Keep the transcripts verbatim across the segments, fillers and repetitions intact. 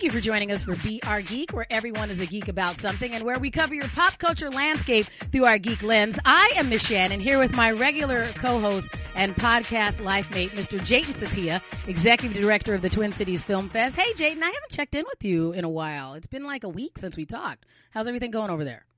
Thank you for joining us for Be Our Geek, where everyone is a geek about something and where we cover your pop culture landscape through our geek lens. I am Miss Shannon, here with my regular co-host and podcast life mate, Mister Jayton Setia, Executive Director of the Twin Cities Film Fest. Hey, Jayton, I haven't checked in with you in a while. It's been like a week since we talked. How's everything going over there?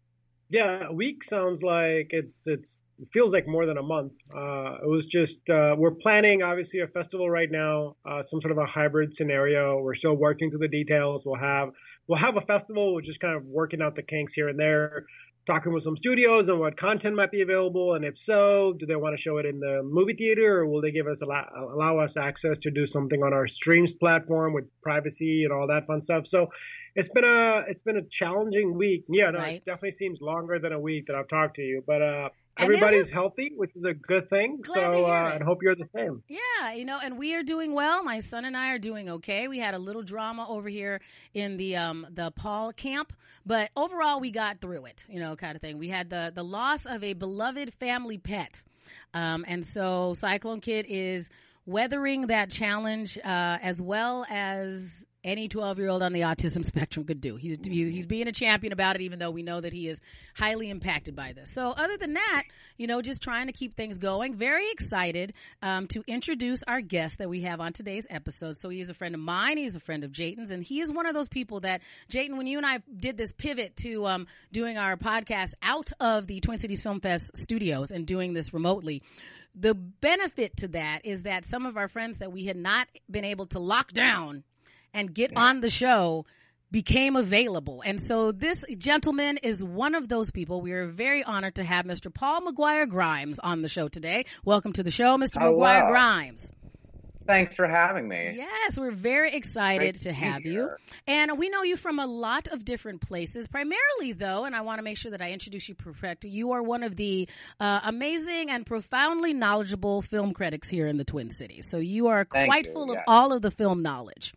Yeah, a week sounds like it's it's it feels like more than a month. Uh, it was just uh, we're planning obviously a festival right now, uh, some sort of a hybrid scenario. We're still working through the details. We'll have we'll have a festival. We're just kind of working out the kinks here and there, talking with some studios and what content might be available, and if so, do they want to show it in the movie theater, or will they give us allow, allow us access to do something on our streams platform with privacy and all that fun stuff. So it's been a it's been a challenging week. Yeah, no, Right. It definitely seems longer than a week that I've talked to you, but uh, And it everybody's was- healthy, which is a good thing. Glad to so hear uh, it. and hope you're the same. Yeah, you know, and we are doing well. My son and I are doing okay. We had a little drama over here in the um the Paul camp, but overall we got through it, you know, kind of thing. We had the the loss of a beloved family pet. Um and so Cyclone Kid is weathering that challenge uh as well as any twelve-year-old on the autism spectrum could do. He's he- he's being a champion about it, even though we know that he is highly impacted by this. So other than that, you know, just trying to keep things going. Very excited um, to introduce our guest that we have on today's episode. So he's a friend of mine. He's a friend of Jayton's, and he is one of those people that, Jayton, when you and I did this pivot to um, doing our podcast out of the Twin Cities Film Fest studios and doing this remotely, the benefit to that is that some of our friends that we had not been able to lock down and get on the show became available. And so this gentleman is one of those people. We are very honored to have Mister Paul McGuire Grimes on the show today. Welcome to the show, Mister Hello. McGuire Grimes. Thanks for having me. Yes, we're very excited Great to to be have you. here. And we know you from a lot of different places, primarily though, and I want to make sure that I introduce you perfectly. You are one of the uh, amazing and profoundly knowledgeable film critics here in the Twin Cities. So you are Thank quite you, full of yes. all of the film knowledge.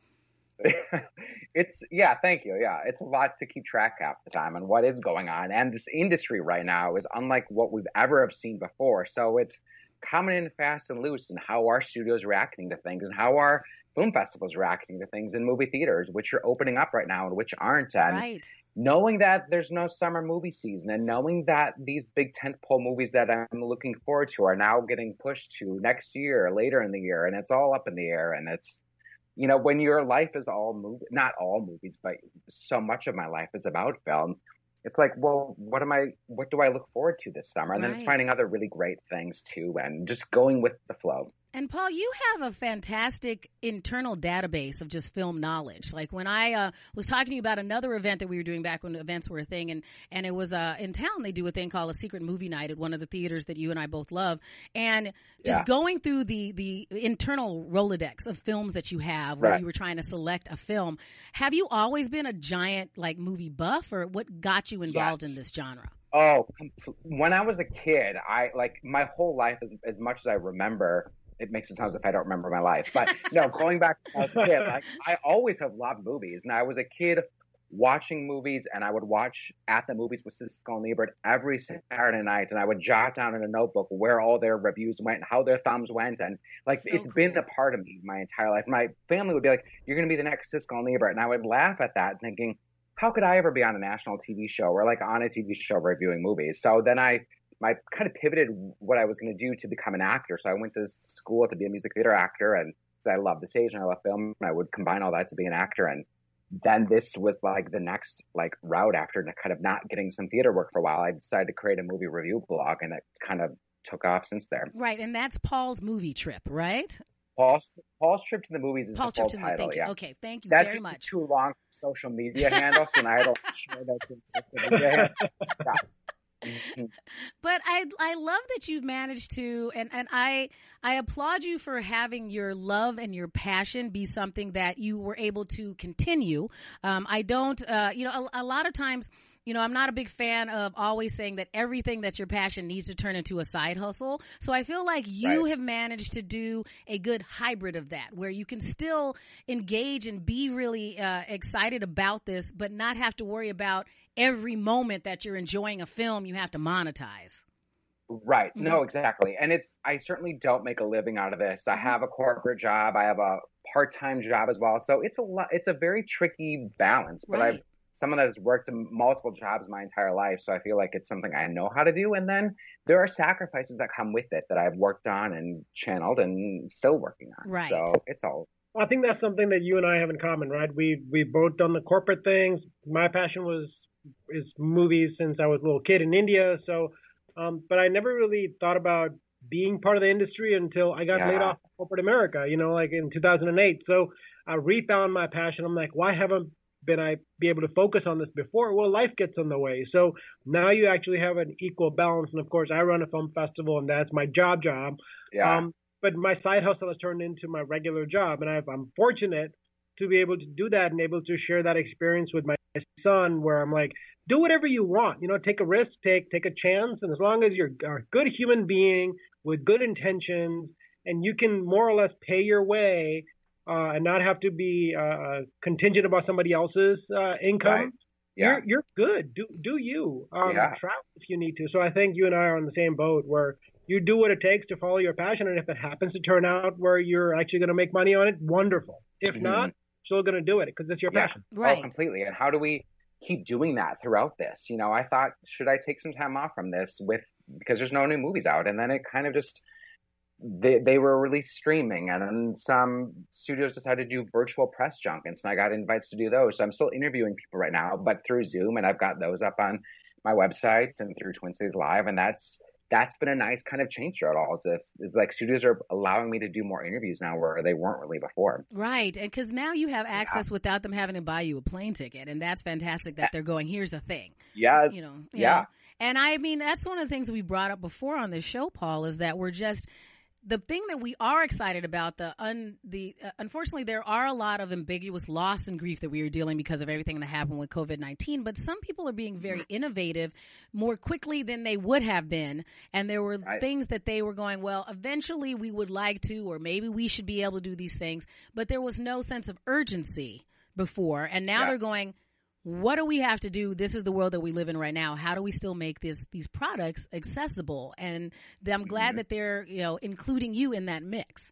It's yeah, thank you. Yeah, it's a lot to keep track half the time on what is going on, and this industry right now is unlike what we've ever have seen before. So it's coming in fast and loose, and how our studios reacting to things, and how our film festivals reacting to things in movie theaters, which are opening up right now and which aren't. And Right. knowing that there's no summer movie season, and knowing that these big tentpole movies that I'm looking forward to are now getting pushed to next year, later in the year, and it's all up in the air, and it's. You know, when your life is all movie, not all movies, but so much of my life is about film, it's like, well, what am I, what do I look forward to this summer? And then it's Right. finding other really great things too, and just going with the flow. And Paul, you have a fantastic internal database of just film knowledge. Like when I uh, was talking to you about another event that we were doing back when events were a thing, and, and it was uh, in town, they do a thing called a secret movie night at one of the theaters that you and I both love. And just Yeah. going through the, the internal Rolodex of films that you have when Right. you were trying to select a film, have you always been a giant like movie buff, or what got you involved Yes. in this genre? Oh, compl- when I was a kid, I like my whole life, as, as much as I remember, it makes it sound as if I don't remember my life. But no, going back to when I was a kid, like, I always have loved movies. And I was a kid watching movies, and I would watch at the movies with Siskel and Ebert every Saturday night. And I would jot down in a notebook where all their reviews went, how their thumbs went. And like, So it's been cool. a part of me my entire life. My family would be like, you're going to be the next Siskel and Ebert. And I would laugh at that thinking, how could I ever be on a national T V show or like on a T V show reviewing movies? So then I, I kind of pivoted what I was going to do to become an actor. So I went to school to be a music theater actor, and because I love the stage and I love film, and I would combine all that to be an actor. And then this was like the next like route after kind of not getting some theater work for a while. I decided to create a movie review blog, and it kind of took off since there. Right, and that's Paul's Movie Trip, right? Paul's, Paul's Trip to the Movies is Paul the full Trip to the title. thank you. Yeah. Okay, thank you That's very just much. too long for social media handles, and I don't share those in social media handles. Yeah. Mhm. But I I love that you've managed to, and, and I I applaud you for having your love and your passion be something that you were able to continue. Um, I don't, uh, you know, a, a lot of times, you know, I'm not a big fan of always saying that everything that's your passion needs to turn into a side hustle. So I feel like you Right. have managed to do a good hybrid of that, where you can still engage and be really uh, excited about this, but not have to worry about every moment that you're enjoying a film you have to monetize. Right. Mm-hmm. No, exactly. And it's, I certainly don't make a living out of this. I Mm-hmm. have a corporate job. I have a part-time job as well. So it's a lot, it's a very tricky balance, but I've, Right. someone that has worked in multiple jobs my entire life. So I feel like it's something I know how to do. And then there are sacrifices that come with it that I've worked on and channeled and still working on. Right. So it's all. I think that's something that you and I have in common, right? We we both done the corporate things. My passion was is movies since I was a little kid in India. So, um, but I never really thought about being part of the industry until I got Yeah. laid off from corporate America. You know, like in two thousand eight. So I refound my passion. I'm like, why haven't been I be able to focus on this before? Well, life gets in the way. So now you actually have an equal balance. And of course, I run a film festival, and that's my job job. Yeah. Um, but my side hustle has turned into my regular job, and I've, I'm fortunate to be able to do that and able to share that experience with my son, where I'm like, do whatever you want, you know, take a risk, take take a chance, and as long as you're a good human being with good intentions, and you can more or less pay your way uh, and not have to be uh, contingent about somebody else's uh, income. Right. Yeah. You're you're good. Do do you um, Yeah. travel if you need to. So I think you and I are on the same boat where you do what it takes to follow your passion, and if it happens to turn out where you're actually going to make money on it, wonderful. If Mhm. not, still going to do it because it's your Yeah. passion. Oh, Right. completely. And how do we keep doing that throughout this? You know, I thought, should I take some time off from this with, because there's no new movies out? And then it kind of just, they, they were released streaming, and then some studios decided to do virtual press junkets, and I got invites to do those. So I'm still interviewing people right now, but through Zoom, and I've got those up on my website and through Twin Cities Live. And that's, that's been a nice kind of change throughout all of this. It's like studios are allowing me to do more interviews now where they weren't really before. Right. And because now you have access Yeah. without them having to buy you a plane ticket. And that's fantastic that they're going, here's the thing. Yes. You know, you Yeah. know. And I mean, that's one of the things we brought up before on this show, Paul, is that we're just, the thing that we are excited about, the un, the uh, unfortunately, there are a lot of ambiguous loss and grief that we are dealing because of everything that happened with COVID nineteen. But some people are being very innovative more quickly than they would have been. And there were Right. things that they were going, well, eventually we would like to, or maybe we should be able to do these things. But there was no sense of urgency before. And now Yeah. they're going, what do we have to do? This is the world that we live in right now. How do we still make this these products accessible? And th- I'm glad Mhm. that they're, you know, including you in that mix.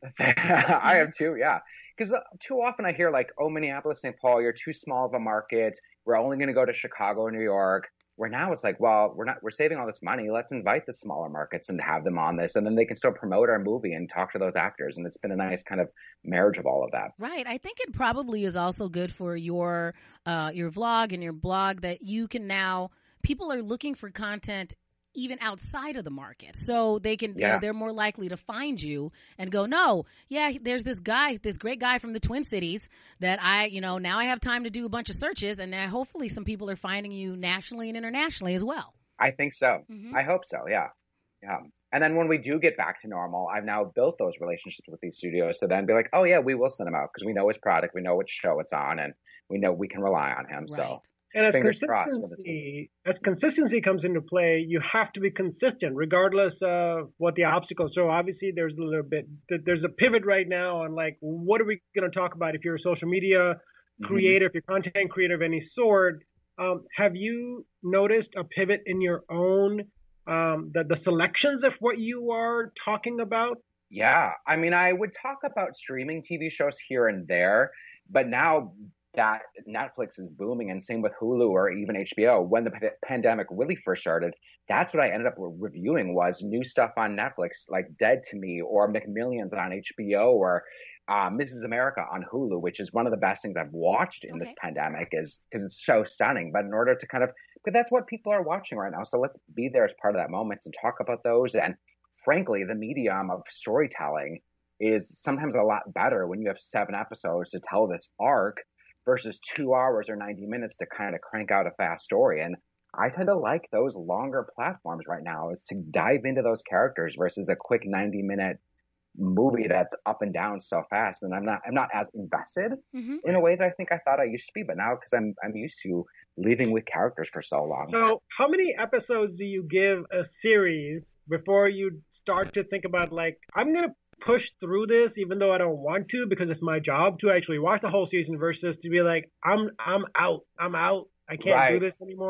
I am too, yeah. Because too often I hear like, oh, Minneapolis, Saint Paul, you're too small of a market. We're only going to go to Chicago or New York. Where now it's like, well, we're not, we're saving all this money. Let's invite the smaller markets and have them on this. And then they can still promote our movie and talk to those actors. And it's been a nice kind of marriage of all of that. Right. I think it probably is also good for your uh, your vlog and your blog that you can now, people are looking for content even outside of the market. So they can, you know, Yeah. they're more likely to find you and go, no, yeah, there's this guy, this great guy from the Twin Cities that I, you know, now I have time to do a bunch of searches, and now hopefully some people are finding you nationally and internationally as well. I think so. Mhm. I hope so. Yeah. Yeah. And then when we do get back to normal, I've now built those relationships with these studios to then be like, oh yeah, we will send him out because we know his product, we know which show it's on, and we know we can rely on him. Right. So And as fingers crossed when it's- consistency, as consistency comes into play, you have to be consistent regardless of what the obstacles. So obviously there's a little bit, there's a pivot right now on like, what are we going to talk about if you're a social media creator, if you're content creator of any sort. Um, have you noticed a pivot in your own, um, the, the selections of what you are talking about? Yeah, I mean, I would talk about streaming T V shows here and there, but now that Netflix is booming, and same with Hulu or even H B O, when the p- pandemic really first started, that's what I ended up reviewing was new stuff on Netflix, like Dead to Me or McMillions on H B O or uh, Missus America on Hulu, which is one of the best things I've watched in this Okay. pandemic, is because it's so stunning. But in order to kind of, but that's what people are watching right now, so let's be there as part of that moment and talk about those. And frankly, the medium of storytelling is sometimes a lot better when you have seven episodes to tell this arc versus two hours or ninety minutes to kind of crank out a fast story. And I tend to like those longer platforms right now, is to dive into those characters versus a quick ninety minute movie that's up and down so fast. And I'm not, I'm not as invested Mhm. in a way that I think I thought I used to be, but now because I'm, I'm used to living with characters for so long. So how many episodes do you give a series before you start to think about like, I'm going to push through this even though I don't want to because it's my job to actually watch the whole season versus to be like, I'm I'm out. I'm out. I can't do Right. this anymore.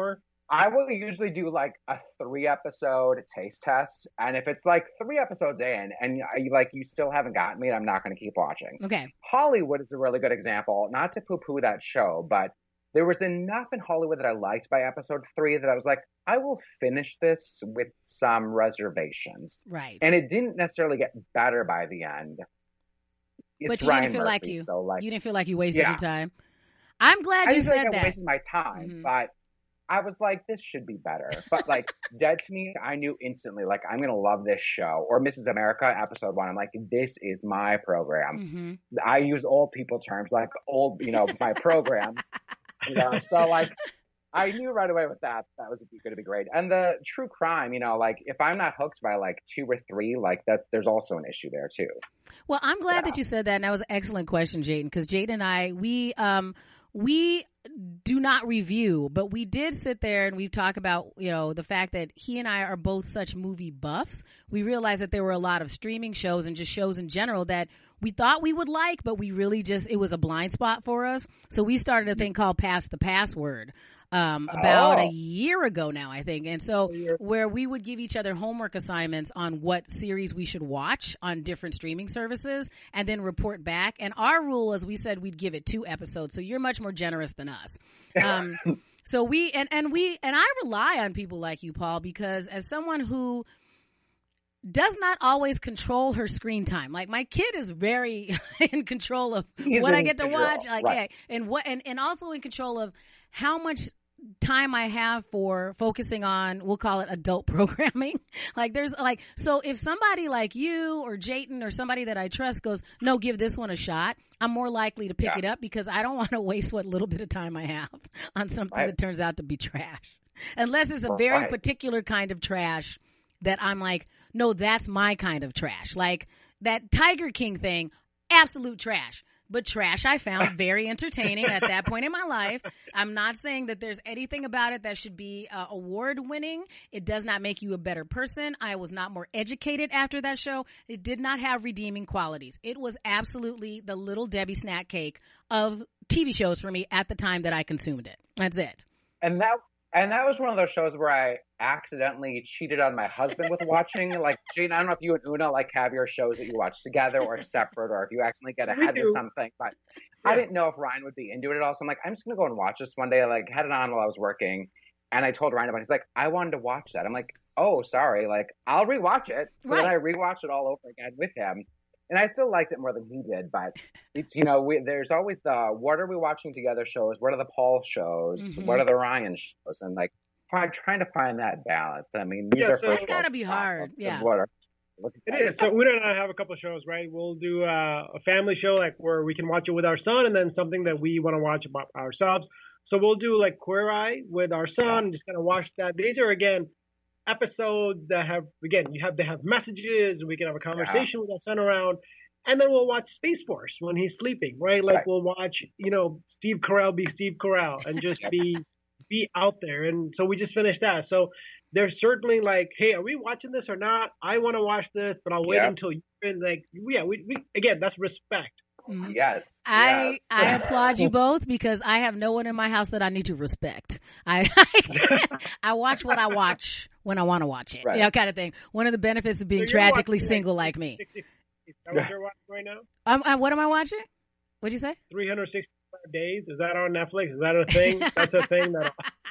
I will usually do like a three episode taste test. And if it's like three episodes in and you like you still haven't gotten me, I'm not going to keep watching. Okay. Hollywood is a really good example, not to poo poo that show, but there was enough in Hollywood that I liked by episode three that I was like, I will finish this with some reservations. Right. And it didn't necessarily get better by the end. It's but you Ryan didn't feel Murphy, like you, so like, you didn't feel like you wasted yeah. your time. I'm glad I you didn't feel said like that. I wasted my time, mm-hmm. but I was like, this should be better. But like Dead to Me, I knew instantly, like, I'm going to love this show. Or Missus America, episode one, I'm like, this is my program. Mm-hmm. I use old people terms, like old, you know, my programs. You know, so like, I knew right away with that, that was going to be great. And the true crime, you know, like if I'm not hooked by like two or three, like that, there's also an issue there too. Well, I'm glad yeah. that you said that. And that was an excellent question, Jayden, because Jayden and I, we, um, we do not review, but we did sit there and we've talked about, you know, the fact that he and I are both such movie buffs. We realized that there were a lot of streaming shows and just shows in general that we thought we would like, but we really just, it was a blind spot for us. So we started a thing called Pass the Password. Um, about oh. a year ago now, I think. And so where we would give each other homework assignments on what series we should watch on different streaming services and then report back. And our rule is we said we'd give it two episodes. So you're much more generous than us. Um, so we, and, and we, and I rely on people like you, Paul, because as someone who does not always control her screen time. Like my kid is very in control of He's what I get to control. watch. Like, right. yeah, and what, and, and also in control of how much time I have for focusing on, we'll call it adult programming. Like there's like, so if somebody like you or Jayden or somebody that I trust goes, no, give this one a shot, I'm more likely to pick yeah. it up because I don't want to waste what little bit of time I have on something right. that turns out to be trash. Unless it's a right. very particular kind of trash that I'm like, no, that's my kind of trash. Like that Tiger King thing, absolute trash. But trash I found very entertaining at that point in my life. I'm not saying that there's anything about it that should be uh, award winning. It does not make you a better person. I was not more educated after that show. It did not have redeeming qualities. It was absolutely the Little Debbie snack cake of T V shows for me at the time that I consumed it. That's it. And that and that was one of those shows where I accidentally cheated on my husband with watching. Like, Jane, I don't know if you and Una like have your shows that you watch together or separate, or if you accidentally get ahead of something. But yeah. I didn't know if Ryan would be into it at all. So I'm like, I'm just gonna go and watch this one day. I like had it on while I was working, and I told Ryan about it. He's like, I wanted to watch that. I'm like, oh, sorry. Like, I'll rewatch it. So right. then I rewatched it all over again with him. And I still liked it more than he did, but it's, you know, we, there's always the, what are we watching together shows? What are the Paul shows? Mm-hmm. What are the Ryan shows? And like, trying to find that balance. I mean, these yeah, are so it's got to be hard. Yeah. What are, it is. So Una and I have a couple of shows, right? We'll do uh, a family show, like where we can watch it with our son, and then something that we want to watch about ourselves. So we'll do like Queer Eye with our son, yeah. and just kind of watch that. These are, again, episodes that have, again, you have to have messages, and we can have a conversation yeah. with our son around, and then we'll watch Space Force when he's sleeping, right? Like right. we'll watch, you know, Steve Carell be Steve Carell and just be be out there. And so we just finished that. So there's certainly like, hey, are we watching this or not? I want to watch this, but I'll wait yeah. until you're in. Like, yeah, we, we again, that's respect. Mm-hmm. Yes. I yes. I applaud you both because I have no one in my house that I need to respect. I I watch what I watch when I want to watch it. Right. You know, kind of thing. One of the benefits of being so tragically single like, like me. Is that what you're watching right now? Um, uh, what am I watching? What'd you say? three hundred sixty-five days. Is that on Netflix? Is that a thing? That's a thing that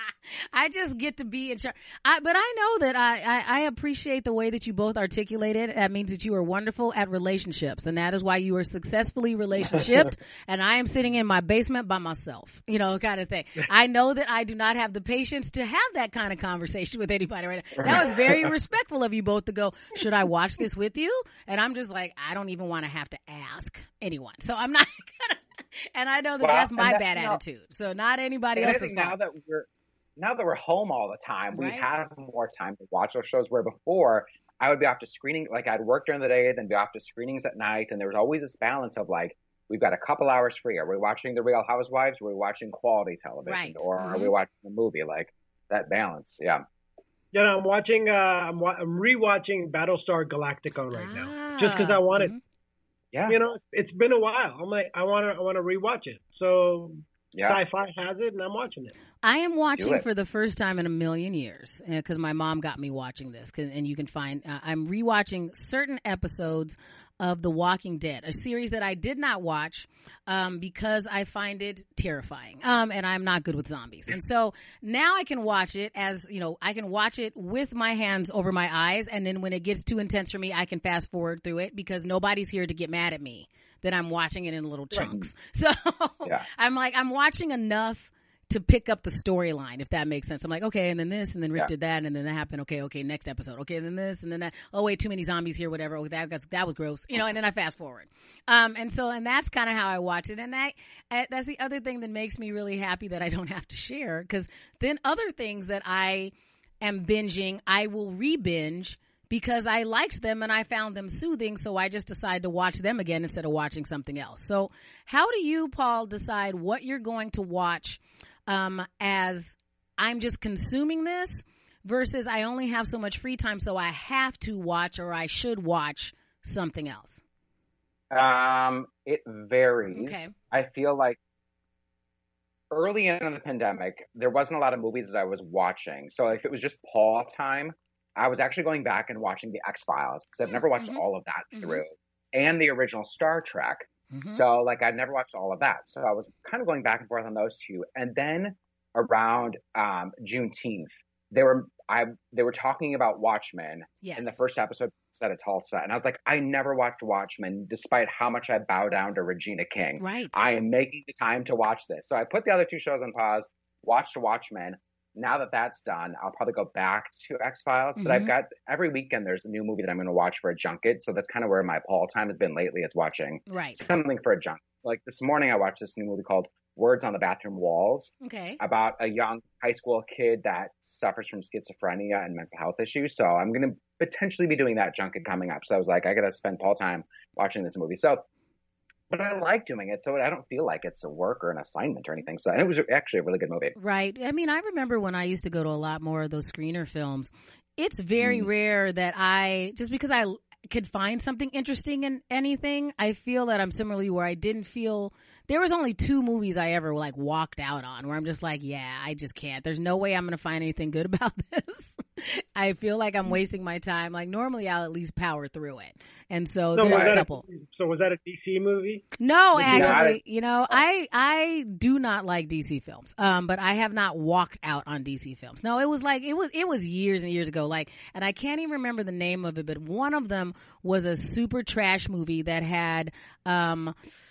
I just get to be in charge. I, but I know that I, I, I appreciate the way that you both articulated. That means that you are wonderful at relationships, and that is why you are successfully relationshiped. And I am sitting in my basement by myself, you know, kind of thing. I know that I do not have the patience to have that kind of conversation with anybody right now. That was very respectful of you both to go, should I watch this with you? And I'm just like, I don't even want to have to ask anyone. So I'm not gonna. And I know that well, that's my that, bad you know, attitude. So not anybody else's now fault. that we're now that we're home all the time, right. we have more time to watch those shows. Where before I would be off to screening, like I'd work during the day, then be off to screenings at night, and there was always this balance of like, we've got a couple hours free. Are we watching The Real Housewives? Or are we watching quality television? Right. Or mm-hmm. are we watching a movie? Like that balance, yeah. Yeah, I'm watching. Uh, I'm, wa- I'm rewatching Battlestar Galactica right ah, now, just because I wanted. Mm-hmm. Yeah. You know, it's, it's been a while. I'm like, I want to, I want to rewatch it. So yeah. Sci-Fi has it, and I'm watching it. I am watching for the first time in a million years because my mom got me watching this, and you can find uh, I'm rewatching certain episodes of The Walking Dead, a series that I did not watch um, because I find it terrifying, um, and I'm not good with zombies. And so now I can watch it as, you know, I can watch it with my hands over my eyes, and then when it gets too intense for me, I can fast forward through it because nobody's here to get mad at me that I'm watching it in little chunks. So yeah. I'm like, I'm watching enough to pick up the storyline, if that makes sense. I'm like, okay, and then this, and then Rick yeah. did that, and then that happened. Okay, okay, next episode. Okay, and then this, and then that. Oh, wait, too many zombies here, whatever. Oh, that, that was gross. You know, and then I fast forward. Um, and so, and that's kind of how I watch it. And that, that's the other thing that makes me really happy that I don't have to share, because then other things that I am binging, I will re-binge because I liked them and I found them soothing, so I just decide to watch them again instead of watching something else. So how do you, Paul, decide what you're going to watch um, as I'm just consuming this versus I only have so much free time, so I have to watch or I should watch something else? Um, it varies. Okay. I feel like early in the pandemic, there wasn't a lot of movies that I was watching. So if it was just Paul time, I was actually going back and watching The X-Files because I've never watched mm-hmm. all of that through, mm-hmm. and the original Star Trek. Mm-hmm. So like I'd never watched all of that. So I was kind of going back and forth on those two. And then around um, Juneteenth, they were I they were talking about Watchmen yes. in the first episode set of Tulsa, and I was like, I never watched Watchmen, despite how much I bow down to Regina King. Right. I am making the time to watch this. So I put the other two shows on pause, watched Watchmen. Now that that's done, I'll probably go back to X-Files. Mm-hmm. But I've got every weekend there's a new movie that I'm going to watch for a junket. So that's kind of where my Paul time has been lately. It's watching right. something for a junket. Like this morning, I watched this new movie called Words on the Bathroom Walls. Okay. About a young high school kid that suffers from schizophrenia and mental health issues. So I'm going to potentially be doing that junket coming up. So I was like, I got to spend Paul time watching this movie. So. But I like doing it, so I don't feel like it's a work or an assignment or anything. So and it was actually a really good movie. Right. I mean, I remember when I used to go to a lot more of those screener films. It's very mm. rare that I, just because I could find something interesting in anything, I feel that I'm similarly where I didn't feel, there was only two movies I ever like walked out on where I'm just like, yeah, I just can't. There's no way I'm going to find anything good about this. I feel like I'm wasting my time. Like normally I'll at least power through it. And so, so there's a couple. A, so was that a D C movie? No, actually, you know, I I do not like D C films. Um, but I have not walked out on D C films. No, it was like it was it was years and years ago. Like, and I can't even remember the name of it, but one of them was a super trash movie that had um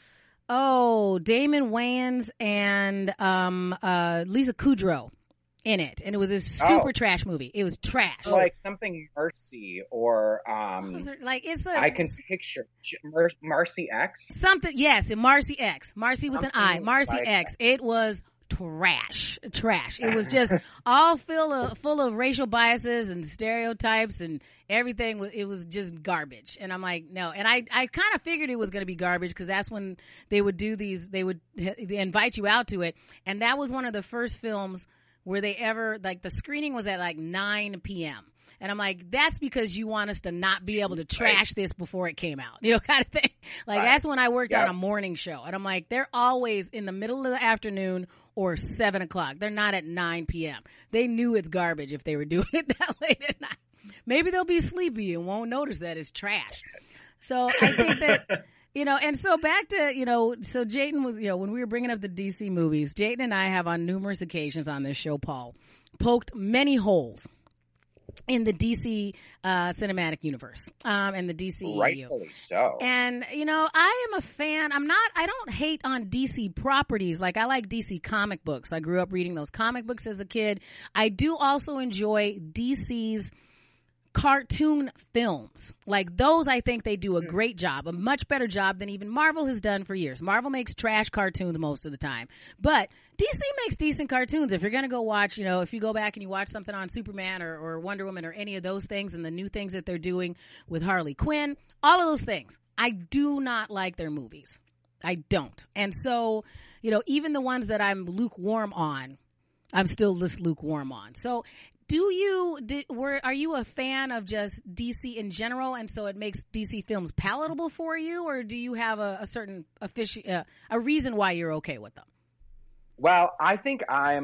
oh, Damon Wayans and um uh Lisa Kudrow in it, and it was a super oh. trash movie. It was trash. So like something Mercy or um, it like it's a. I can picture Mer- Marcy X. Something yes, Marcy X, Marcy with something an I, Marcy like X. That. It was trash, trash. It was just all full of full of racial biases and stereotypes and everything. Was it was just garbage. And I'm like, no. And I I kind of figured it was going to be garbage because that's when they would do these. They would they invite you out to it, and that was one of the first films where they ever, like, the screening was at like nine p.m. And I'm like, that's because you want us to not be able to trash right. this before it came out, you know, kind of thing. Like, right. that's when I worked yep. on a morning show. And I'm like, they're always in the middle of the afternoon or seven o'clock. They're not at nine p.m. They knew it's garbage if they were doing it that late at night. Maybe they'll be sleepy and won't notice that it's trash. So I think that... You know, and so back to, you know, so Jayden was, you know, when we were bringing up the D C movies, Jayden and I have on numerous occasions on this show, Paul, poked many holes in the D C uh, cinematic universe um, and the D C E U. Rightfully so. And, you know, I am a fan. I'm not, I don't hate on D C properties. Like, I like D C comic books. I grew up reading those comic books as a kid. I do also enjoy D C's cartoon films. Like those, I think they do a great job, a much better job than even Marvel has done for years. Marvel makes trash cartoons most of the time, but D C makes decent cartoons. If you're going to go watch, you know, if you go back and you watch something on Superman or, or Wonder Woman or any of those things and the new things that they're doing with Harley Quinn, all of those things, I do not like their movies. I don't. And so, you know, even the ones that I'm lukewarm on, I'm still this lukewarm on. So do you, did, were, are you a fan of just D C in general, and so it makes D C films palatable for you, or do you have a, a certain offici- uh, a reason why you're okay with them? Well, I think I'm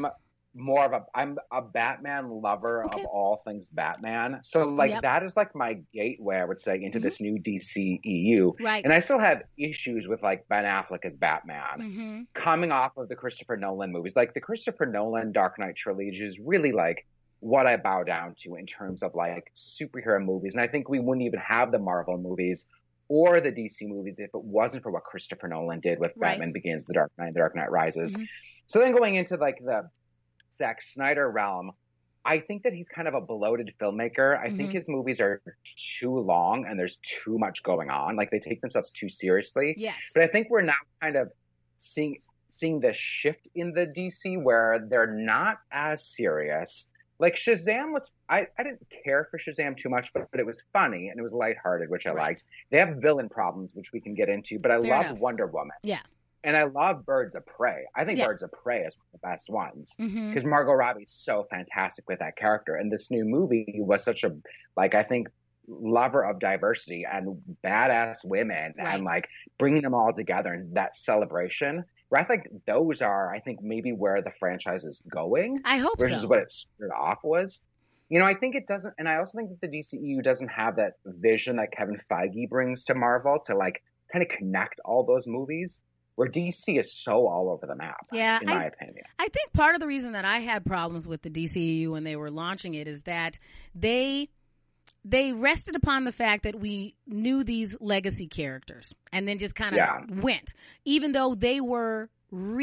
more of a I'm a Batman lover Okay. of all things Batman. So like Yep. that is like my gateway, I would say, into Mhm. this new D C E U. Right. And I still have issues with like Ben Affleck as Batman Mm-hmm. coming off of the Christopher Nolan movies. Like the Christopher Nolan Dark Knight trilogy is really like what I bow down to in terms of like superhero movies. And I think we wouldn't even have the Marvel movies or the D C movies if it wasn't for what Christopher Nolan did with Right. Batman Begins, The Dark Knight, The Dark Knight Rises. Mhm. So then going into like the Zack Snyder realm, I think that he's kind of a bloated filmmaker. I think Mhm. his movies are too long and there's too much going on. Like they take themselves too seriously. Yes. But I think we're now kind of seeing seeing the shift in the D C where they're not as serious. Like Shazam was, I, I didn't care for Shazam too much, but, but it was funny and it was lighthearted, which I Right. liked. They have villain problems, which we can get into, but I Fair love enough. Wonder Woman. Yeah. And I love Birds of Prey. I think Yeah. Birds of Prey is one of the best ones Mm-hmm. because Margot Robbie's so fantastic with that character. And this new movie was such a, like, I think, lover of diversity and badass women Right. and like bringing them all together and that celebration. Where I think those are, I think, maybe where the franchise is going I hope versus so. what it started off was. You know, I think it doesn't, and I also think that the D C E U doesn't have that vision that Kevin Feige brings to Marvel to like kind of connect all those movies. Where D C is so all over the map, Yeah, in I- my opinion. I think part of the reason that I had problems with the D C E U when they were launching it is that they they rested upon the fact that we knew these legacy characters and then just kind of Yeah. went, even though they were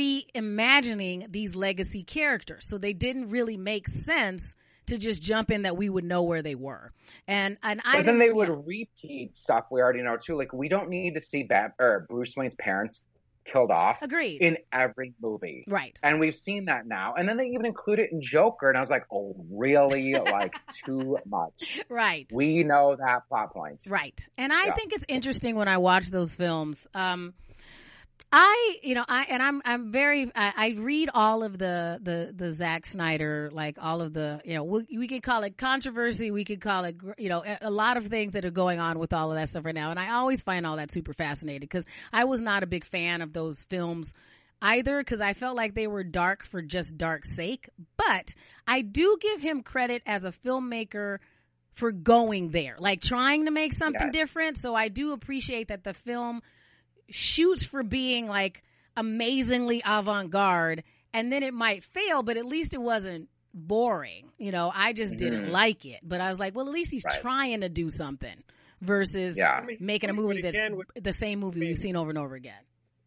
reimagining these legacy characters. So they didn't really make sense to just jump in that we would know where they were. And and I But then didn't- they would yeah. repeat stuff we already know too. Like we don't need to see Bat or Bruce Wayne's parents killed off Agreed. in every movie. Right. And we've seen that now. And then they even include it in Joker. And I was like, oh, really? Like, too much. Right. We know that plot point. Right. And I Yeah. think it's interesting when I watch those films. Um, I, you know, I, and I'm, I'm very, I, I read all of the, the, the Zack Snyder, like all of the, you know, we, we could call it controversy. We could call it, gr- you know, a, a lot of things that are going on with all of that stuff right now. And I always find all that super fascinating because I was not a big fan of those films either because I felt like they were dark for just dark's sake. But I do give him credit as a filmmaker for going there, like trying to make something Yes. different. So I do appreciate that the film shoots for being like amazingly avant-garde, and then it might fail, but at least it wasn't boring. You know, I just didn't Mhm. like it, but I was like, well, at least he's Right. trying to do something versus Yeah. I mean, making a what movie he that's can with- the same movie we've seen over and over again.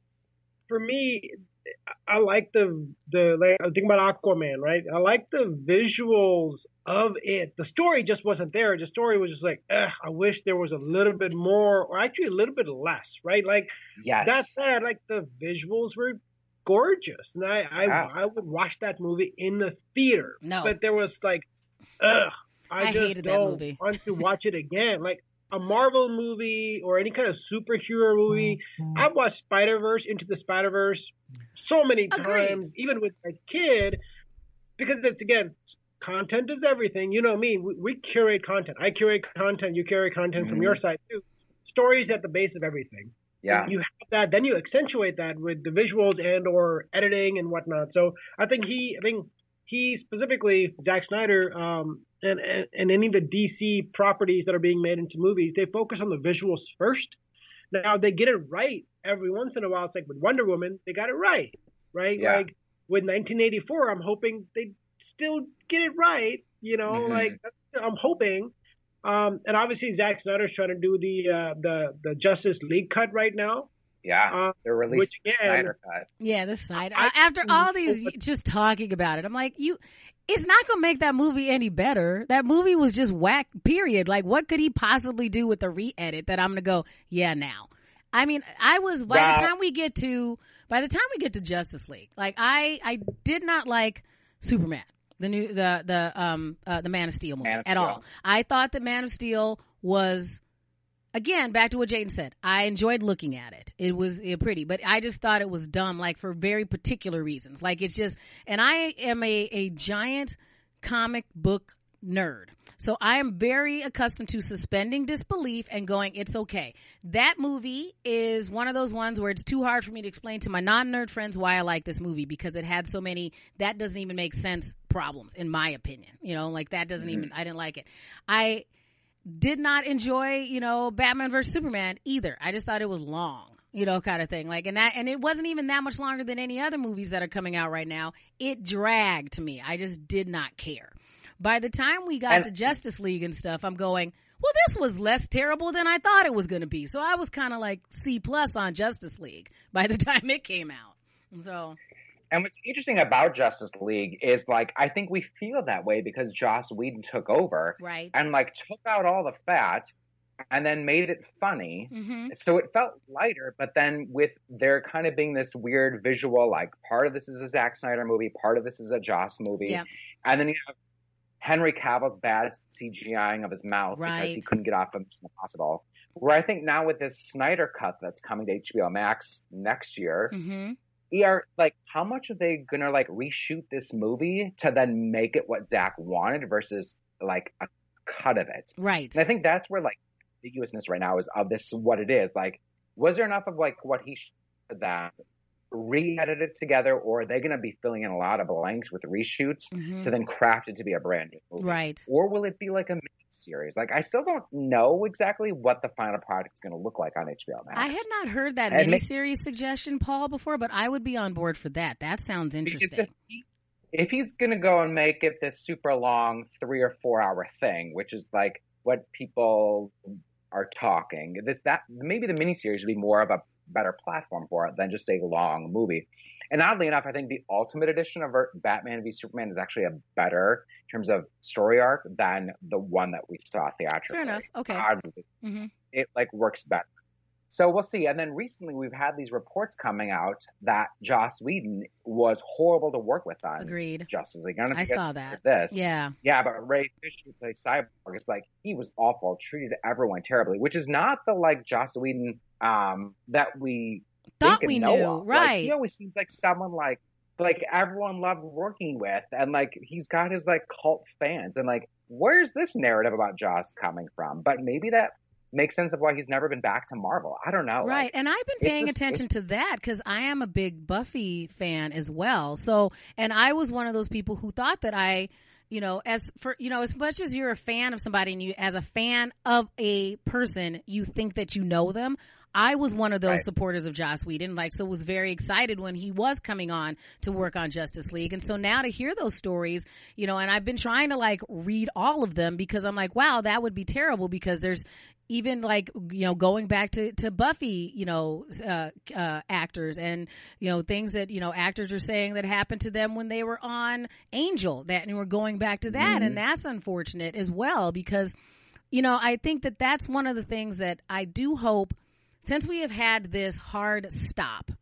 For me, I like the the like I think about Aquaman, right? I like the visuals of it. The story just wasn't there. The story was just like, Ugh, I wish there was a little bit more, or actually a little bit less, right? Like Yes. that said, like the visuals were gorgeous, and I I, Yeah. I would watch that movie in the theater. No. But there was like, ugh, I, I just hated that don't movie. want to watch it again. Like a Marvel movie or any kind of superhero movie. Mm-hmm. I've watched Spider-Verse, Into the Spider-Verse so many Agreed. times, even with my kid, because it's, again, content is everything. You know me, we, we curate content. I curate content, you curate content from Mhm. your side too. Stories at the base of everything. Yeah. You have that, then you accentuate that with the visuals and or editing and whatnot. So I think he, I think he specifically, Zack Snyder, um, and, and, and any of the D C properties that are being made into movies, they focus on the visuals first. Now they get it right every once in a while. It's like with Wonder Woman, they got it right, right? Yeah. Like with nineteen eighty-four, I'm hoping they still get it right. You know, Mhm. like I'm hoping. Um, and obviously Zack Snyder's trying to do the uh, the the Justice League cut right now. Yeah. Uh, They're releasing which, the again, Snyder Cut. Yeah, this side. I- After all these, just talking about it, I'm like, you. It's not gonna make that movie any better. That movie was just whack. Period. Like, what could he possibly do with the re-edit that I'm gonna go? Yeah, now. I mean, I was by Wow. the time we get to by the time we get to Justice League, like I I did not like Superman, the new the the um uh, the Man of Steel movie Man of at Steel. all. I thought that Man of Steel was. Again, back to what Jaden said. I enjoyed looking at it. It was uh, pretty, but I just thought it was dumb, like for very particular reasons. Like it's just, and I am a, a giant comic book nerd. So I am very accustomed to suspending disbelief and going, it's okay. That movie is one of those ones where it's too hard for me to explain to my non-nerd friends why I like this movie, because it had so many that doesn't even make sense problems, in my opinion. You know, like that doesn't mm-hmm. even, I didn't like it. I did not enjoy, you know, Batman versus Superman either. I just thought it was long. You know, kind of thing. Like, and that, and it wasn't even that much longer than any other movies that are coming out right now. It dragged to me. I just did not care. By the time we got and, to Justice League and stuff, I'm going, well, this was less terrible than I thought it was going to be. So I was kind of like C plus on Justice League by the time it came out. So. And what's interesting about Justice League is, like, I think we feel that way because Joss Whedon took over. Right. And, like, took out all the fat and then made it funny. Mm-hmm. So it felt lighter, but then with there kind of being this weird visual, like part of this is a Zack Snyder movie, part of this is a Joss movie. Yeah. And then you have Henry Cavill's bad CGIing of his mouth right. because he couldn't get off of Mission Impossible. Where I think now with this Snyder cut that's coming to H B O Max next year, mm-hmm. we are like, how much are they going to like reshoot this movie to then make it what Zack wanted versus like a cut of it? Right. And I think that's where like ambiguousness right now is of this what it is. Like, was there enough of like what he should that re-edited together, or are they going to be filling in a lot of blanks with reshoots mm-hmm. to then craft it to be a brand new movie? Right. Or will it be like a mini series? Like, I still don't know exactly what the final product is going to look like on H B O Max. I had not heard that mini series suggestion, Paul, before, but I would be on board for that. That sounds interesting. If, he, if he's going to go and make it this super long three or four hour thing, which is like what people are talking, this that maybe the miniseries would be more of a better platform for it than just a long movie. And oddly enough, I think the Ultimate Edition of Batman v Superman is actually a better in terms of story arc than the one that we saw theatrically. Fair enough. Okay. Oddly, mm-hmm. it like works better. So we'll see. And then recently we've had these reports coming out that Joss Whedon was horrible to work with on Agreed. Justice League. I, don't know I if you saw that. This. Yeah. Yeah, but Ray Fisher, who plays Cyborg, is like, he was awful, treated everyone terribly, which is not the like Joss Whedon um, that we thought think we and know knew. of. Right. Like, he always seems like someone like like everyone loved working with, and like he's got his like cult fans, and like where's this narrative about Joss coming from? But maybe that makes sense of why he's never been back to Marvel. I don't know. Right. Like, and I've been paying just, attention to that because I am a big Buffy fan as well. So, and I was one of those people who thought that I, you know, as for, you know, as much as you're a fan of somebody and you, as a fan of a person, you think that you know them. I was one of those right. supporters of Joss Whedon, like, so was very excited when he was coming on to work on Justice League. And so now to hear those stories, you know, and I've been trying to like read all of them because I'm like, wow, that would be terrible, because there's even like, you know, going back to, to Buffy, you know, uh, uh, actors and, you know, things that, you know, actors are saying that happened to them when they were on Angel, that, and we're going back to that. Mm-hmm. And that's unfortunate as well, because, you know, I think that that's one of the things that I do hope, since we have had this hard stop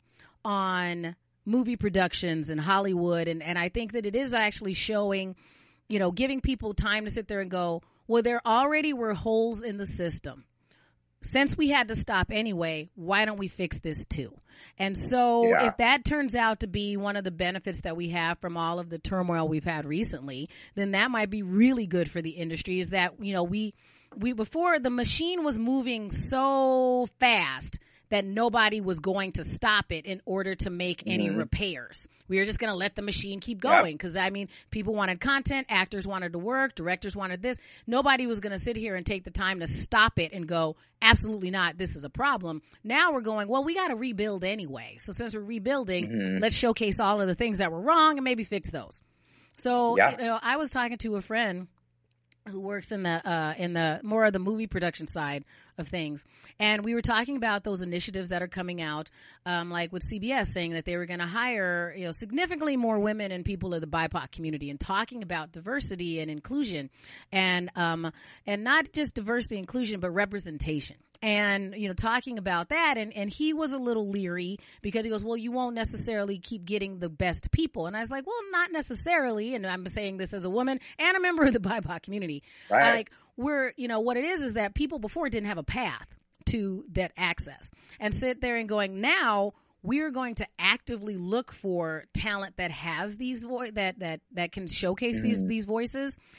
on movie productions in Hollywood, and, and I think that it is actually showing, you know, giving people time to sit there and go, well, there already were holes in the system. Since we had to stop anyway, why don't we fix this too? And so yeah. if that turns out to be one of the benefits that we have from all of the turmoil we've had recently, then that might be really good for the industry, is that, you know, we... We before the machine was moving so fast that nobody was going to stop it in order to make any mm-hmm. repairs. We were just going to let the machine keep going because, yep. I mean, people wanted content, actors wanted to work, directors wanted this. Nobody was going to sit here and take the time to stop it and go, absolutely not, this is a problem. Now we're going, well, we got to rebuild anyway. So since we're rebuilding, mm-hmm. let's showcase all of the things that were wrong and maybe fix those. So, yep. you know, I was talking to a friend who works in the uh, in the more of the movie production side of things, and we were talking about those initiatives that are coming out, um, like with C B S saying that they were going to hire, you know, significantly more women and people of the B I P O C community, and talking about diversity and inclusion, and um, and not just diversity and inclusion, but representation. And, you know, talking about that, and, and he was a little leery because he goes, well, you won't necessarily keep getting the best people. And I was like, well, not necessarily. And I'm saying this as a woman and a member of the B I P O C community. Right. Like, we're, you know, what it is is that people before didn't have a path to that access, and sit there and going, now we're going to actively look for talent that has these vo- that that that can showcase mm-hmm. these these voices.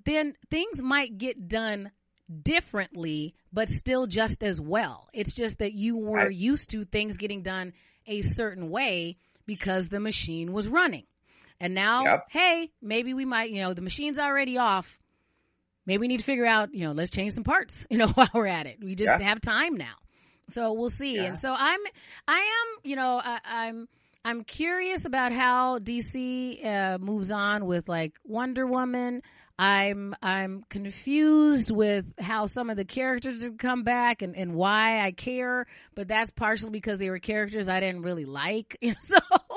then things might get done differently, but still just as well. It's just that you were Right. used to things getting done a certain way because the machine was running. And now, Yep. hey, maybe we might, you know, the machine's already off. Maybe we need to figure out, you know, let's change some parts, you know, while we're at it. We just Yeah. have time now. So we'll see. Yeah. And so I'm, I am, you know, I, I'm, I'm curious about how D C uh, moves on with like Wonder Woman. I'm, I'm confused with how some of the characters have come back and, and why I care, but that's partially because they were characters I didn't really like, you know. So,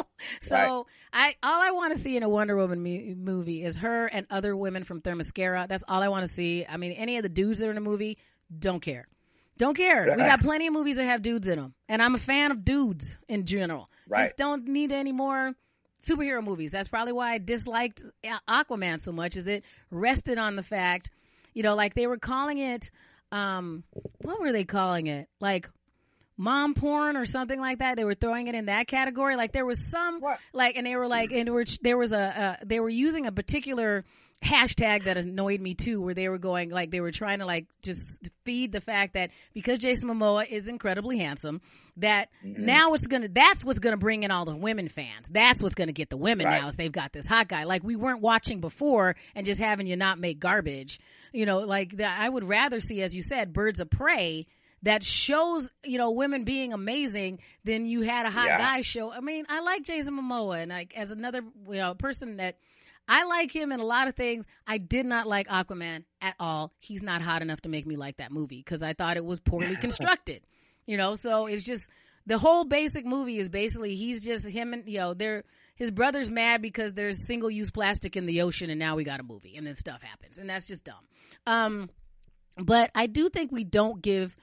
so Right. I, all I want to see in a Wonder Woman me- movie is her and other women from Themyscira. That's all I want to see. I mean, any of the dudes that are in the movie, don't care. Don't care. We got plenty of movies that have dudes in them. And I'm a fan of dudes in general. Right. Just don't need any more superhero movies. That's probably why I disliked Aquaman so much, is it rested on the fact, you know, like they were calling it, um, what were they calling it? Like mom porn or something like that. They were throwing it in that category. Like there was some, What? like, and they were like, and which there was a, uh, they were using a particular hashtag that annoyed me too, where they were going like they were trying to like just feed the fact that because Jason Momoa is incredibly handsome, that Mm-hmm. now it's gonna that's what's gonna bring in all the women fans. That's what's gonna get the women Right. now, is they've got this hot guy. Like we weren't watching before and just having you not make garbage. You know, like that. I would rather see, as you said, Birds of Prey that shows, you know, women being amazing than you had a hot Yeah. guy show. I mean, I like Jason Momoa, and like as another, you know, person that I like him in a lot of things. I did not like Aquaman at all. He's not hot enough to make me like that movie because I thought it was poorly constructed. You know, so it's just the whole basic movie is basically he's just him and, you know, they're his brother's mad because there's single use plastic in the ocean and now we got a movie and then stuff happens and that's just dumb. Um, but I do think we don't give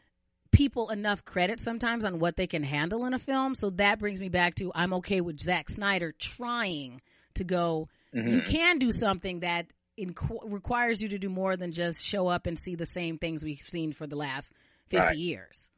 people enough credit sometimes on what they can handle in a film. So that brings me back to I'm okay with Zack Snyder trying to go. Mm-hmm. You can do something that inqu- requires you to do more than just show up and see the same things we've seen for the last fifty Right. years.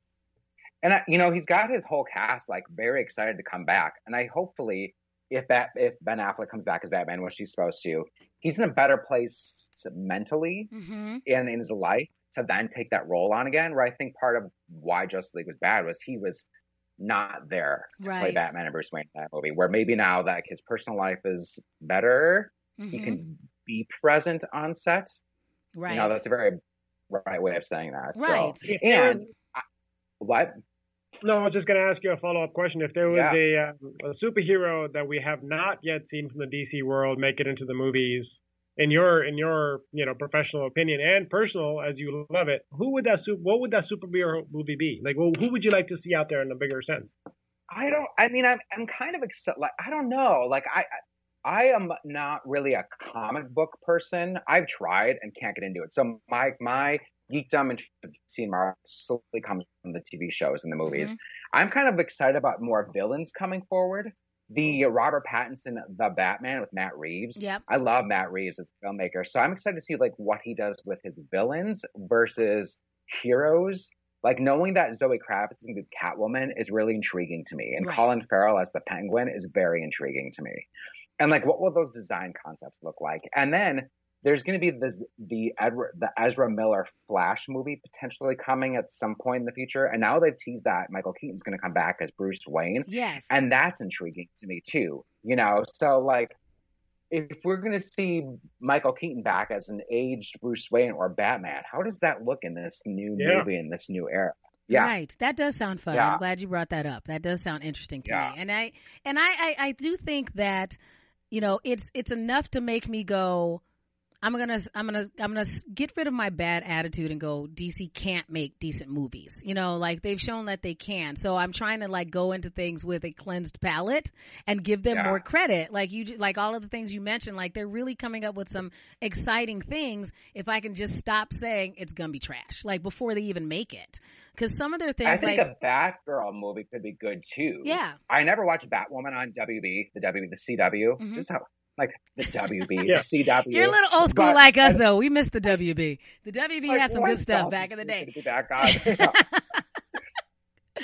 And I, you know, he's got his whole cast like very excited to come back. And I hopefully, if that if Ben Affleck comes back as Batman, which he's supposed to, he's in a better place to, mentally Mm-hmm. and in his life to then take that role on again. Where I think part of why Justice League was bad was he was not there to play Right. Batman and Bruce Wayne in that movie. Where maybe now that his personal life is better, Mm-hmm. he can be present on set. Right. You know, that's a very right way of saying that. Right. So, If there and was- I, what? No, I was just going to ask you a follow-up question. If there was Yeah. a, um, a superhero that we have not yet seen from the D C world make it into the movies, in your in your you know professional opinion and personal, as you love it, who would that super, what would that superhero movie be? Like, well, who would you like to see out there in a bigger sense? I don't. I mean, I'm I'm kind of excited. Like, I don't know. Like, I I am not really a comic book person. I've tried and can't get into it. So my my geekdom and seeing Marvel slowly comes from the T V shows and the movies. Mm-hmm. I'm kind of excited about more villains coming forward. The Robert Pattinson, the Batman with Matt Reeves. Yep. I love Matt Reeves as a filmmaker, so I'm excited to see like what he does with his villains versus heroes. Like knowing that Zoe Kravitz is going to be Catwoman is really intriguing to me, and Right. Colin Farrell as the Penguin is very intriguing to me. And like, what will those design concepts look like? And then there's going to be this, the Edward, the Ezra Miller Flash movie potentially coming at some point in the future. And now they've teased that Michael Keaton's going to come back as Bruce Wayne. Yes. And that's intriguing to me too, you know? So like, if we're going to see Michael Keaton back as an aged Bruce Wayne or Batman, how does that look in this new Yeah. movie, in this new era? Yeah. Right. That does sound fun. Yeah. I'm glad you brought that up. That does sound interesting to Yeah. me. And I and I, I, I do think that, you know, it's it's enough to make me go, I'm gonna I'm gonna I'm gonna get rid of my bad attitude and go, D C can't make decent movies. You know, like they've shown that they can. So I'm trying to like go into things with a cleansed palate and give them Yeah. more credit. Like you like all of the things you mentioned, like they're really coming up with some exciting things. If I can just stop saying it's gonna be trash, like before they even make it, because some of their I things think like a Batgirl movie could be good too. yeah. I never watched Batwoman on W B, the W B, the C W. Mhm. This is how, like the W B, Yeah. the C W. You're a little old school But- like us, though. We missed the W B. The W B like, had some what good stuff else back is in the stupid day. to be that God?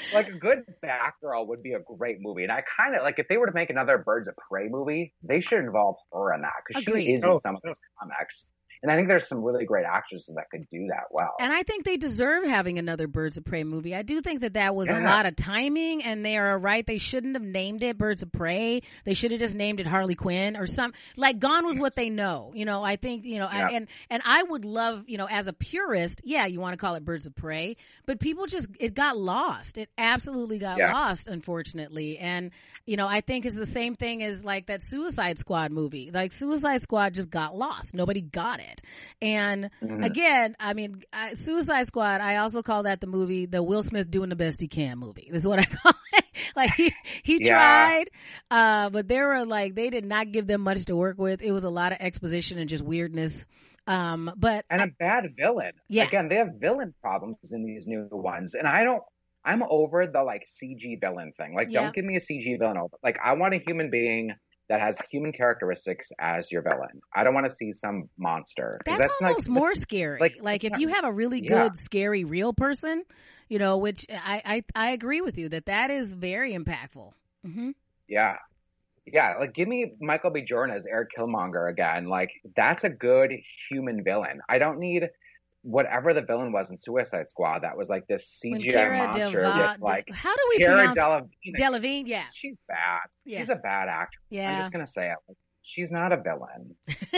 like a good Batgirl would be a great movie. And I kind of like if they were to make another Birds of Prey movie, they should involve her in that because she is in Oh, some of those comics. And I think there's some really great actresses that could do that well. And I think they deserve having another Birds of Prey movie. I do think that that was Yeah. a lot of timing, and they are right. They shouldn't have named it Birds of Prey. They should have just named it Harley Quinn or some, like gone with what they know. You know, I think, you know, Yeah. I, and, and I would love, you know, as a purist, yeah, you want to call it Birds of Prey, but people just, it got lost. It absolutely got Yeah. lost, unfortunately. And, you know, I think it's the same thing as like that Suicide Squad movie. Like Suicide Squad just got lost. Nobody got it. And Mhm. again, I mean, I, Suicide Squad, I also call that the movie, the Will Smith doing the best he can movie. This is what I call it. Like he, he Yeah. tried, uh, but they were like, they did not give them much to work with. It was a lot of exposition and just weirdness. Um, but and a bad villain. Yeah. Again, they have villain problems in these new ones. And I don't, I'm over the like C G villain thing. Like, Yeah. don't give me a C G villain over. Like, I want a human being that has human characteristics as your villain. I don't want to see some monster. 'Cause that's, like- almost more that's- scary. like, Like, it's if you not- have a really yeah. good, scary, real person, you know, which I, I, I agree with you that that is very impactful. hmm Yeah. Yeah, like give me Michael B. Jordan as Eric Killmonger again. Like that's a good human villain. I don't need whatever the villain was in Suicide Squad. That was like this When C G I Cara monster Delevingne, with like how do we Cara pronounce Delevingne. Delevingne? Yeah. She's bad. Yeah. She's a bad actress. Yeah. I'm just gonna say it. Like, she's not a villain.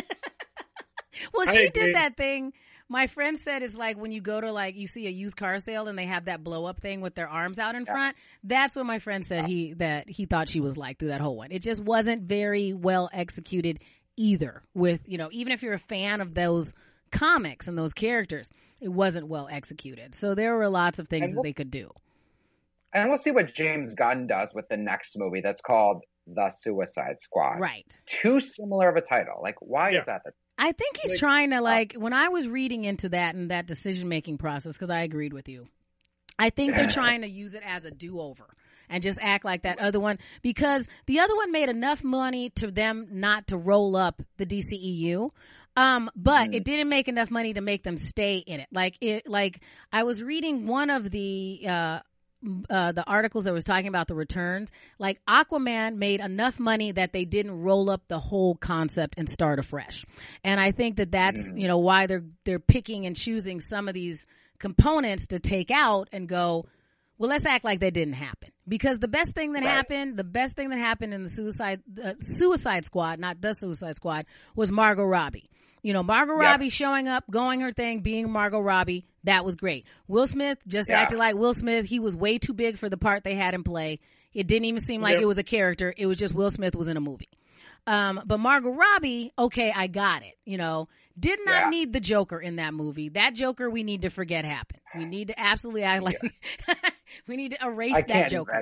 Well, I she agree. did that thing. My friend said it's like when you go to like you see a used car sale and they have that blow up thing with their arms out in front. Yes. That's what my friend said he that he thought she was like through that whole one. It just wasn't very well executed either. With you know, even if you're a fan of those comics and those characters, it wasn't well executed. So there were lots of things And that we'll- they could do. And we'll see what James Gunn does with the next movie that's called The Suicide Squad. Right. Too similar of a title. Like, why Yeah. is that? The- I think he's Like- trying to like when I was reading into that and that decision making process because I agreed with you. I think they're trying to use it as a do over and just act like that other one because the other one made enough money to them not to roll up the D C E U. Um, but Mm. it didn't make enough money to make them stay in it. Like it, like I was reading one of the uh, uh, the articles that was talking about the returns. Like Aquaman made enough money that they didn't roll up the whole concept and start afresh. And I think that that's Mm. you know why they're they're picking and choosing some of these components to take out and go. Well, let's act like that didn't happen because the best thing that Right. happened, the best thing that happened in the Suicide uh, Suicide Squad, not the Suicide Squad, was Margot Robbie. You know, Margot Yeah. Robbie showing up, going her thing, being Margot Robbie. That was great. Will Smith just Yeah. acted like Will Smith. He was way too big for the part they had in play. It didn't even seem like Yep. it was a character. It was just Will Smith was in a movie. Um, but Margot Robbie, okay, I got it. You know, did not Yeah. need the Joker in that movie. That Joker we need to forget happened. We need to absolutely act like we need to erase I that can't Joker.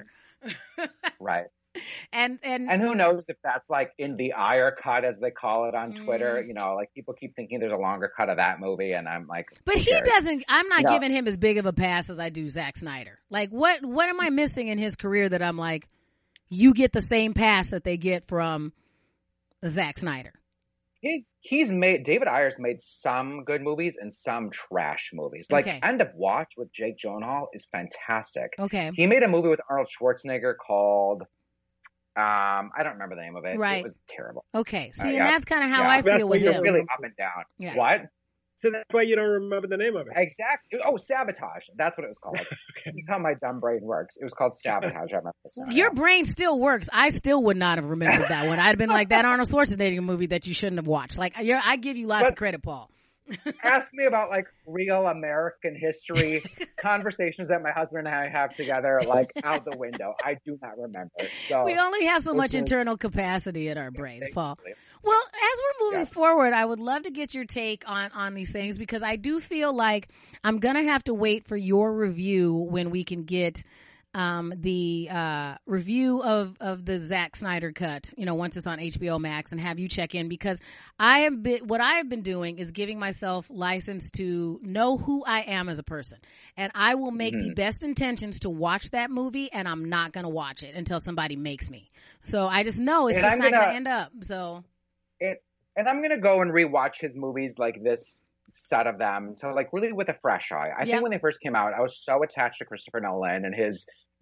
Right. And and, And who knows if that's like in the ire cut, as they call it on Twitter. Mm. You know, like people keep thinking there's a longer cut of that movie, and I'm like, but who he cares? doesn't. I'm not No. giving him as big of a pass as I do Zack Snyder. Like what what am I missing in his career that I'm like, you get the same pass that they get from Zack Snyder. He's he's made David Ayer's made some good movies and some trash movies. Like Okay. End of Watch with Jake Gyllenhaal is fantastic. Okay. He made a movie with Arnold Schwarzenegger called um I don't remember the name of it. Right. It was terrible. Okay. See, Uh, and yeah. that's kind of how Yeah. I That's feel what with you're him. Really up and down. Yeah. What? So that's why you don't remember the name of it. Exactly. Oh, Sabotage. That's what it was called. This is how my dumb brain works. It was called Sabotage. I remember this now. Your brain still works. I still would not have remembered that one. I'd have been like that Arnold Schwarzenegger movie that you shouldn't have watched. Like, you're, I give you lots But- of credit, Paul. Ask me about like real American history conversations that my husband and I have together, like out the window. I do not remember. So We only have so much Okay. internal capacity in our brains, Paul. Exactly. Well, as we're moving Yeah. forward, I would love to get your take on on these things because I do feel like I'm gonna have to wait for your review when we can get um, the uh, review of of the Zack Snyder cut. You know, once it's on H B O Max, and have you check in because I have been what I have been doing is giving myself license to know who I am as a person, and I will make the Mhm. best intentions to watch that movie, and I'm not gonna watch it until somebody makes me. So I just know it's And just I'm not gonna- gonna end up. So. it, and I'm gonna go and rewatch his movies like this set of them, so like really with a fresh eye. I Yep. think when they first came out, I was so attached to Christopher Nolan and his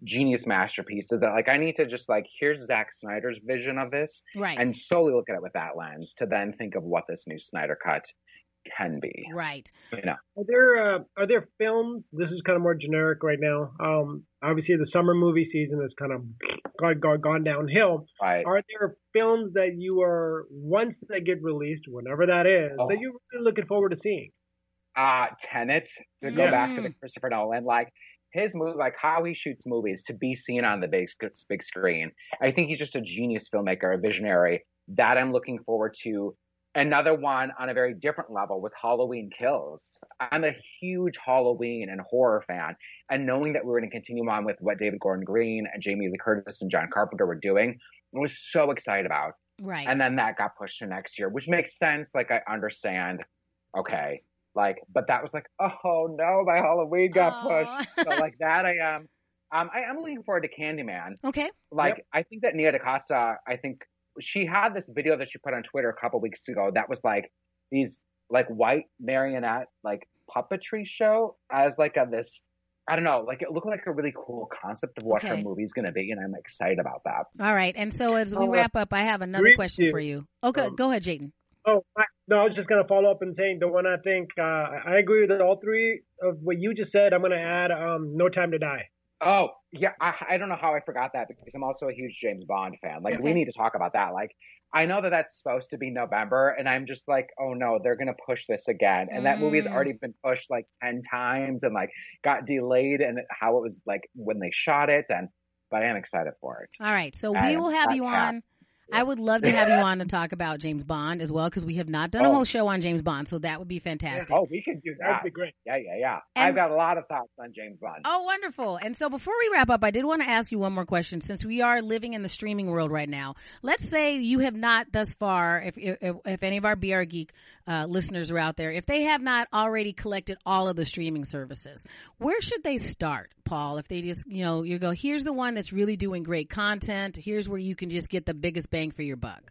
genius masterpieces that like I need to just like here's Zack Snyder's vision of this, right, and solely look at it with that lens to then think of what this new Snyder cut can be. right. You know, Are there uh, are there films? This is kind of more generic right now. Um, obviously, the summer movie season has kind of gone, gone, gone downhill. right? Are there films that you are, once they get released, whenever that is, Oh. that you're really looking forward to seeing? Uh, Tenet, to go Mm. back to the Christopher Nolan, like his movie, like how he shoots movies to be seen on the big big screen. I think he's just a genius filmmaker, a visionary that I'm looking forward to. Another one on a very different level was Halloween Kills. I'm a huge Halloween and horror fan, and knowing that we were going to continue on with what David Gordon Green and Jamie Lee Curtis and John Carpenter were doing, I was so excited about. Right. And then that got pushed to next year, which makes sense. Like I understand. Okay. Like, but that was like, oh no, my Halloween got Aw. pushed. So like that, I am. Um, I am looking forward to Candyman. Okay. Like, Yep. I think that Nia DaCosta, I think she had this video that she put on Twitter a couple weeks ago that was like these like white marionette like puppetry show as like a this. I don't know, like it looked like a really cool concept of what Okay. her movie's going to be, and I'm excited about that. All right. And so as we Uh, wrap up, I have another agree question with for you. you. Okay, Um, go ahead, Jayden. Oh, I, no, I was just gonna follow up and saying the one I think uh, I agree with all three of what you just said. I'm gonna add um, No Time to Die. Oh, yeah. I, I don't know how I forgot that because I'm also a huge James Bond fan. Like, we Okay. need to talk about that. Like, I know that that's supposed to be November, and I'm just like, oh no, they're going to push this again. And that movie has Mm. already been pushed like ten times and like got delayed and how it was like when they shot it. And, but I am excited for it. All right. So we And will have that you cast, on. I would love to have you on to talk about James Bond as well, because we have not done a Oh. whole show on James Bond. So that would be fantastic. Oh, we could do That would that. be great. Yeah, yeah, yeah. And- I've got a lot of thoughts on James Bond. Oh, wonderful. And so before we wrap up, I did want to ask you one more question. Since we are living in the streaming world right now, let's say you have not thus far, if if, if any of our B R Geek uh, listeners are out there, if they have not already collected all of the streaming services, where should they start, Paul? If they just, you know, you go, here's the one that's really doing great content. Here's where you can just get the biggest bang for your buck.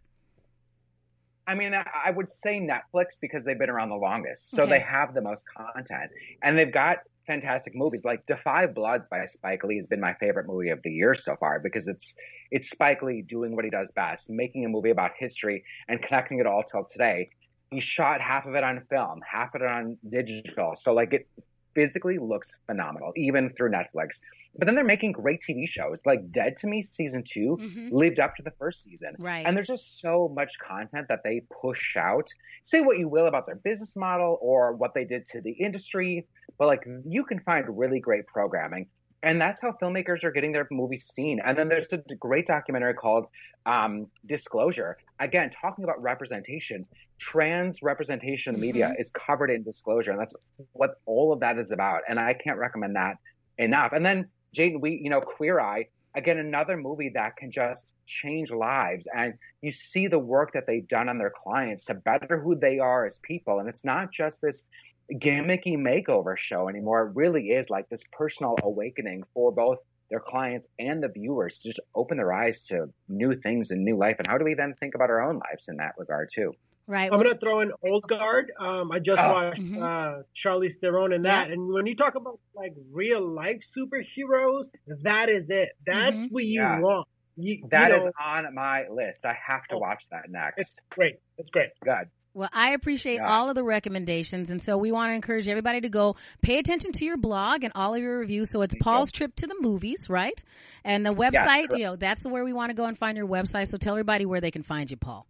I mean, I, I would say Netflix because they've been around the longest. So Okay. they have the most content. And they've got fantastic movies. Like Defy Bloods by Spike Lee has been my favorite movie of the year so far because it's it's Spike Lee doing what he does best, making a movie about history and connecting it all till today. He shot half of it on film, half of it on digital. So like it physically looks phenomenal, even through Netflix. But then they're making great T V shows. Like Dead to Me season two Mhm. lived up to the first season. Right. And there's just so much content that they push out. Say what you will about their business model or what they did to the industry, but like you can find really great programming. And that's how filmmakers are getting their movies seen. And then there's a great documentary called um, Disclosure. Again, talking about representation. Trans representation in the media Mhm. is covered in Disclosure. And that's what all of that is about. And I can't recommend that enough. And then, Jaden, we, you know, Queer Eye, again, another movie that can just change lives. And you see the work that they've done on their clients to better who they are as people. And it's not just this gimmicky makeover show anymore. It really is like this personal awakening for both their clients and the viewers to just open their eyes to new things and new life. And how do we then think about our own lives in that regard too? Right. I'm gonna throw in Old Guard. Um, I just Oh. watched Mhm. uh, Charlize Theron in that, Yeah. and when you talk about like real life superheroes, that is it. That's Mhm. what you Yeah. want. You, That you is know, on my list. I have to Oh. watch that it's next. great. It's great. Good. Well, I appreciate Yeah. all of the recommendations. And so we want to encourage everybody to go pay attention to your blog and all of your reviews. So it's Thank you. Paul's Trip to the Movies, right? And the website, correct. you know, that's where we want to go and find your website. So tell everybody where they can find you, Paul.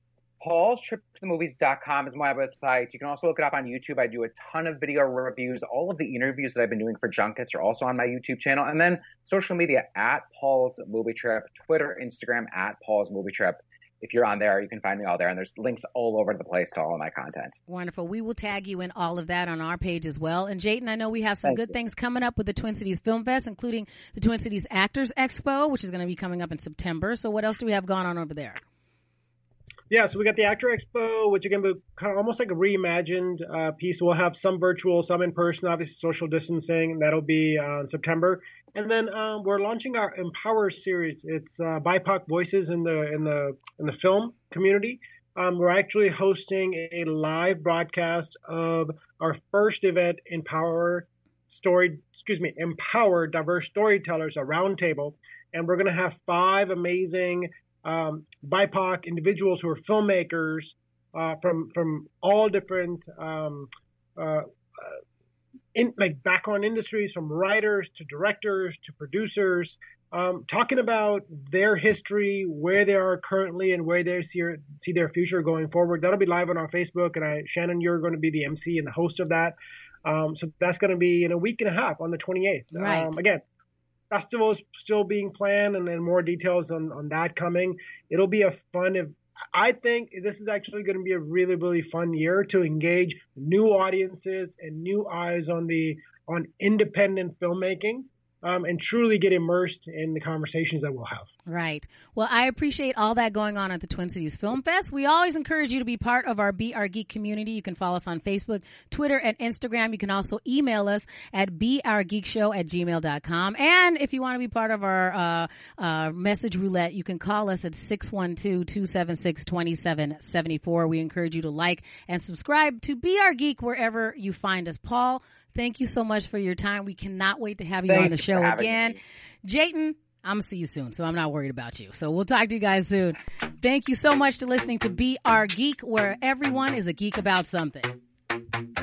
Paul's Trip to the Movies dot com is my website. You can also look it up on YouTube. I do a ton of video reviews. All of the interviews that I've been doing for Junkets are also on my YouTube channel. And then social media at Paul's Movie Trip, Twitter, Instagram at Paul's Movie Trip. If you're on there, you can find me all there. And there's links all over the place to all of my content. Wonderful. We will tag you in all of that on our page as well. And Jayden, I know we have some Thank good you. things coming up with the Twin Cities Film Fest, including the Twin Cities Actors Expo, which is going to be coming up in September. So what else do we have going on over there? Yeah, so we got the Actor Expo, which again, be kind of almost like a reimagined uh, piece. We'll have some virtual, some in person, obviously social distancing. That'll be uh, in September, and then um, we're launching our Empower series. It's uh, B I P O C voices in the in the in the film community. Um, we're actually hosting a live broadcast of our first event, Empower story, excuse me, empower diverse storytellers, a roundtable, and we're going to have five amazing um, B I P O C individuals who are filmmakers uh, from from all different um, uh, in like background industries, from writers to directors to producers, um, talking about their history, where they are currently, and where they see, see their future going forward. That'll be live on our Facebook, and I, Shannon, you're going to be the M C and the host of that. Um, so that's going to be in a week and a half on the twenty-eighth. Right. Um, again, festival is still being planned, and then more details on, on that coming. It'll be a fun event. I think this is actually going to be a really, really fun year to engage new audiences and new eyes on the on independent filmmaking, um, and truly get immersed in the conversations that we'll have. Right. Well, I appreciate all that going on at the Twin Cities Film Fest. We always encourage you to be part of our Be Our Geek community. You can follow us on Facebook, Twitter, and Instagram. You can also email us at be our geek show at gmail dot com. And if you want to be part of our uh, uh, message roulette, you can call us at six one two, two seven six, two seven seven four. We encourage you to like and subscribe to Be Our Geek wherever you find us. Paul, thank you so much for your time. We cannot wait to have you Thank on the you show again. me. Jayton, I'm going to see you soon, so I'm not worried about you. So we'll talk to you guys soon. Thank you so much for listening to Be Our Geek, where everyone is a geek about something.